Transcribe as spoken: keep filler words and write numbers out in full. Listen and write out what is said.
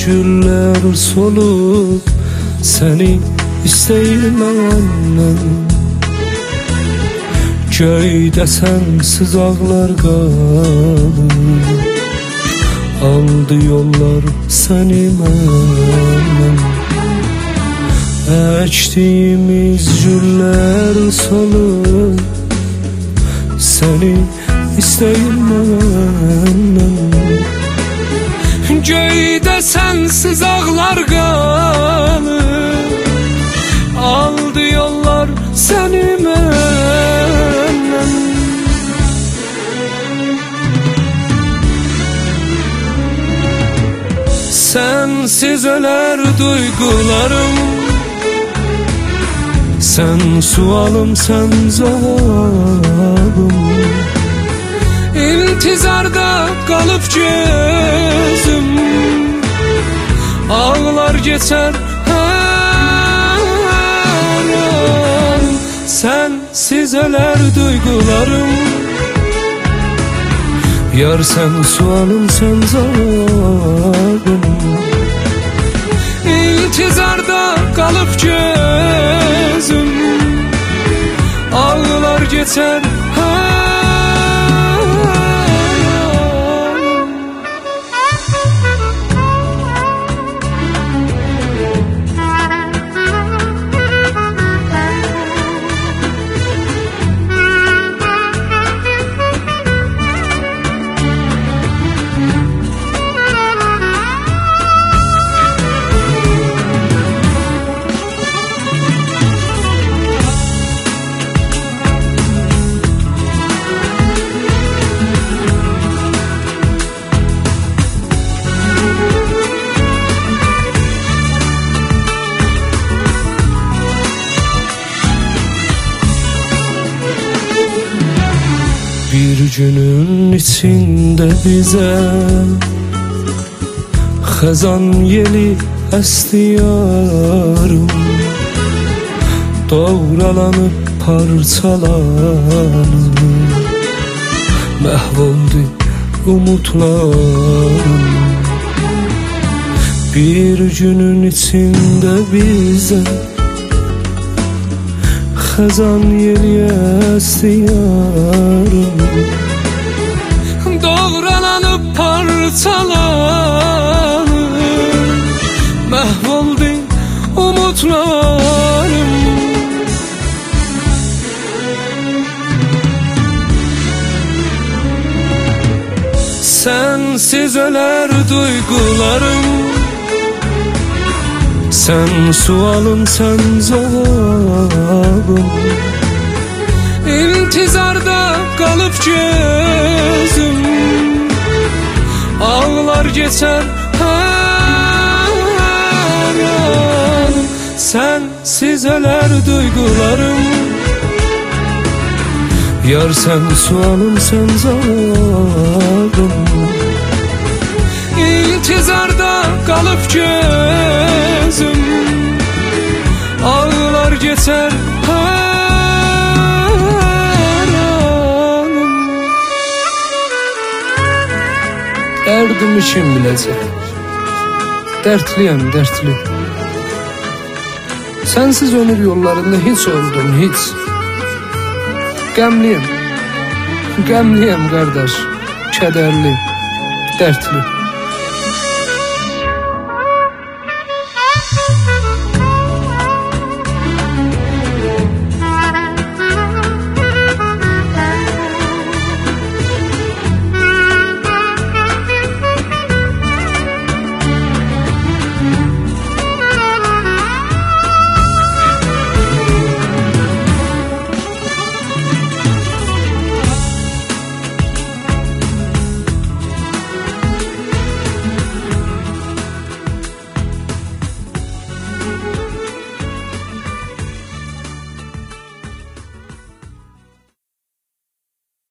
güller solup seni isteyim məndən. Göydə sənsiz ağlar qalır, aldı yollar səni məndən. Əkdiyimiz güllər solub səni istəyir məndən. Göydə sənsiz ağlar qalır, aldı yollar səni məndən. Sənsiz ölər duygularım, sən sualım, sən cavabım. İntizarda qalıb gözüm, ağlar geçər hər an. Sənsiz ölər duygularım, yar sən sualım, sən cavabım. İntizarda qalıb gözüm, ağlar geçər hər an. Bir günün içinde bize xəzan yeli əsti yarım, doğralanıb parçalanıb məhv oldu umutlarım. Bir günün içinde bize xəzan yeli əsti yarım, doğralanıb parçalanıb məhv oldu umutlarım. Sənsiz ölər duygularım, sən sualım, sən cavabım. İntizarda qalıb gözüm, ağlar geçər hər an. Sənsiz ölər duygularım, yar sən sualım, sən cavabım. İntizarda qalıb gözüm, ağlar geçər hər anım. Dərdim işim biləcək, dərtliyəm, dərtli. Sənsiz ömür yollarında hiç oldum, hiç. Qəmliyəm, qəmliyəm qardaş, kədərli, dərtli.